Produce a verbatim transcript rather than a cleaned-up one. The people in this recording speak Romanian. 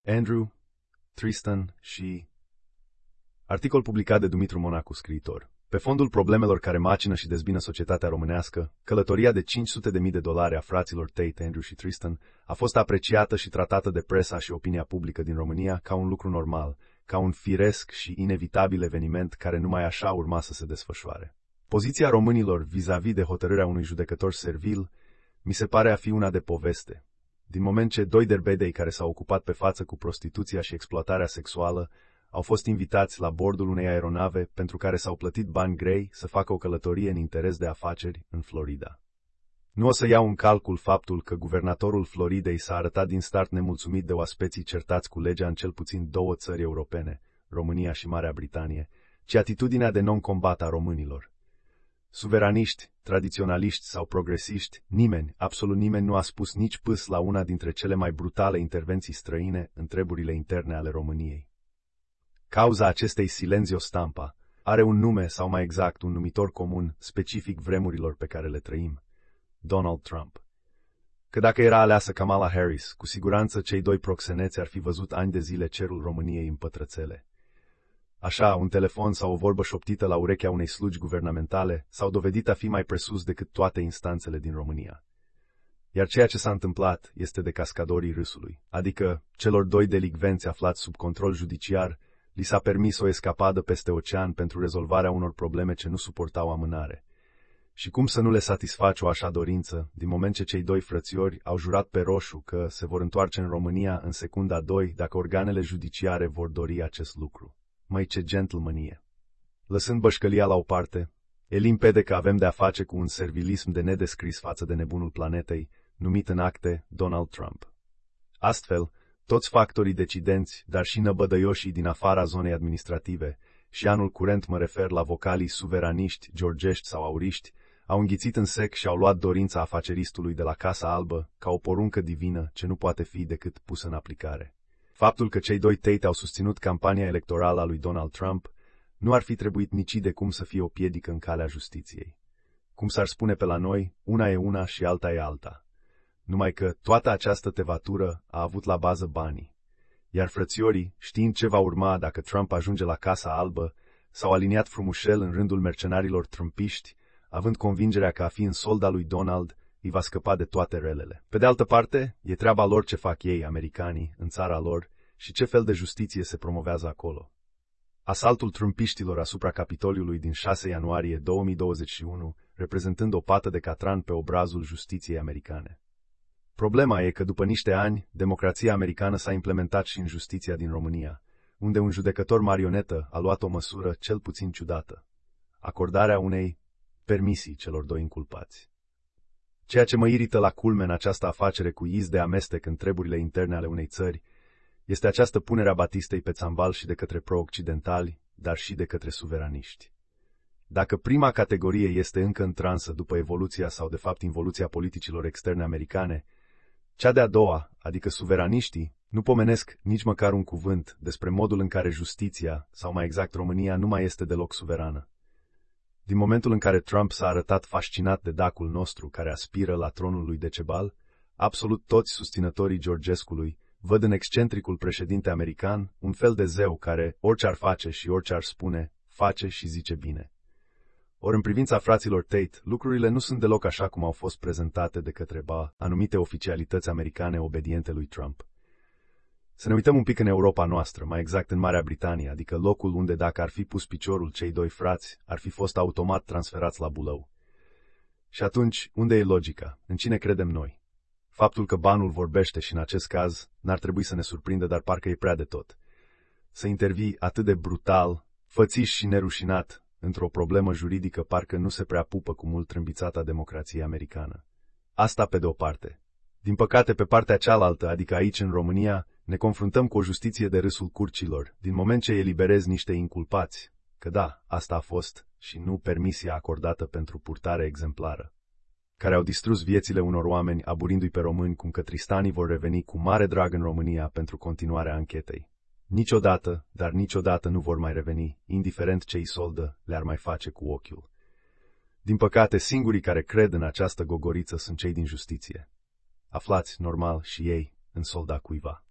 Andrew, Tristan și... Articol publicat de Dumitru Monacu, scriitor. Pe fondul problemelor care macină și dezbină societatea românească, călătoria de cinci sute de mii de dolari a fraților Tate, Andrew și Tristan a fost apreciată și tratată de presa și opinia publică din România ca un lucru normal, ca un firesc și inevitabil eveniment care numai așa urma să se desfășoare. Poziția românilor vis-a-vis de hotărârea unui judecător servil mi se pare a fi una de poveste. Din moment ce doi derbedei care s-au ocupat pe față cu prostituția și exploatarea sexuală au fost invitați la bordul unei aeronave pentru care s-au plătit bani grei să facă o călătorie în interes de afaceri în Florida. Nu o să iau în calcul faptul că guvernatorul Floridei s-a arătat din start nemulțumit de oaspeții certați cu legea în cel puțin două țări europene, România și Marea Britanie, ci atitudinea de non-combat a românilor. Suveraniști, tradiționaliști sau progresiști, nimeni, absolut nimeni nu a spus nici pâs la una dintre cele mai brutale intervenții străine în treburile interne ale României. Cauza acestei silenzio stampa are un nume sau mai exact un numitor comun specific vremurilor pe care le trăim: Donald Trump. Că dacă era aleasă Kamala Harris, cu siguranță cei doi proxeneți ar fi văzut ani de zile cerul României în pătrățele. Așa, un telefon sau o vorbă șoptită la urechea unei slugi guvernamentale s-au dovedit a fi mai presus decât toate instanțele din România. Iar ceea ce s-a întâmplat este de cascadorii râsului, adică celor doi delicvenți aflați sub control judiciar li s-a permis o escapadă peste ocean pentru rezolvarea unor probleme ce nu suportau amânare. Și cum să nu le satisfaci o așa dorință, din moment ce cei doi frățiori au jurat pe roșu că se vor întoarce în România în secunda doi dacă organele judiciare vor dori acest lucru. Măi, ce gentlemanie! Lăsând bășcălia la o parte, e limpede că avem de-a face cu un servilism de nedescris față de nebunul planetei, numit în acte Donald Trump. Astfel, toți factorii decidenți, dar și năbădăioșii din afara zonei administrative, și anul curent mă refer la vocalii suveraniști, georgești sau auriști, au înghițit în sec și au luat dorința afaceristului de la Casa Albă ca o poruncă divină ce nu poate fi decât pusă în aplicare. Faptul că cei doi Tate au susținut campania electorală a lui Donald Trump nu ar fi trebuit nici de cum să fie o piedică în calea justiției. Cum s-ar spune pe la noi, una e una și alta e alta. Numai că toată această tevatură a avut la bază banii. Iar frățiorii, știind ce va urma dacă Trump ajunge la Casa Albă, s-au aliniat frumușel în rândul mercenarilor trumpiști, având convingerea că a fi în solda lui Donald îi va scăpa de toate relele. Pe de altă parte, e treaba lor ce fac ei, americanii, în țara lor și ce fel de justiție se promovează acolo. Asaltul trumpiștilor asupra Capitoliului din șase ianuarie două mii douăzeci și unu, reprezentând o pată de catran pe obrazul justiției americane. Problema e că după niște ani, democrația americană s-a implementat și în justiția din România, unde un judecător marionetă a luat o măsură cel puțin ciudată: acordarea unei permisii celor doi inculpați. Ceea ce mă irită la culme în această afacere cu iz de amestec în treburile interne ale unei țări este această punere a Batistei pe țambal și de către pro-occidentali, dar și de către suveraniști. Dacă prima categorie este încă în transă după evoluția sau de fapt involuția politicilor externe americane, cea de-a doua, adică suveraniștii, nu pomenesc nici măcar un cuvânt despre modul în care justiția, sau mai exact România, nu mai este deloc suverană. Din momentul în care Trump s-a arătat fascinat de dacul nostru care aspiră la tronul lui Decebal, absolut toți susținătorii Georgescului văd în excentricul președinte american un fel de zeu care, orice ar face și orice ar spune, face și zice bine. Ori în privința fraților Tate, lucrurile nu sunt deloc așa cum au fost prezentate de către ba anumite oficialități americane obediente lui Trump. Să ne uităm un pic în Europa noastră, mai exact în Marea Britanie, adică locul unde dacă ar fi pus piciorul cei doi frați, ar fi fost automat transferați la Bulău. Și atunci, unde e logica? În cine credem noi? Faptul că banul vorbește și în acest caz n-ar trebui să ne surprindă, dar parcă e prea de tot. Să intervii atât de brutal, fățiș și nerușinat, într-o problemă juridică parcă nu se prea pupă cu mult trâmbițata democrației americană. Asta pe de o parte. Din păcate, pe partea cealaltă, adică aici în România, ne confruntăm cu o justiție de râsul curcilor, din moment ce eliberezi niște inculpați, că da, asta a fost, și nu permisia acordată pentru purtare exemplară, care au distrus viețile unor oameni, aburindu-i pe români cum că tristanii vor reveni cu mare drag în România pentru continuarea anchetei. Niciodată, dar niciodată nu vor mai reveni, indiferent ce îi soldă le-ar mai face cu ochiul. Din păcate, singurii care cred în această gogoriță sunt cei din justiție. Aflați, normal, și ei în solda cuiva.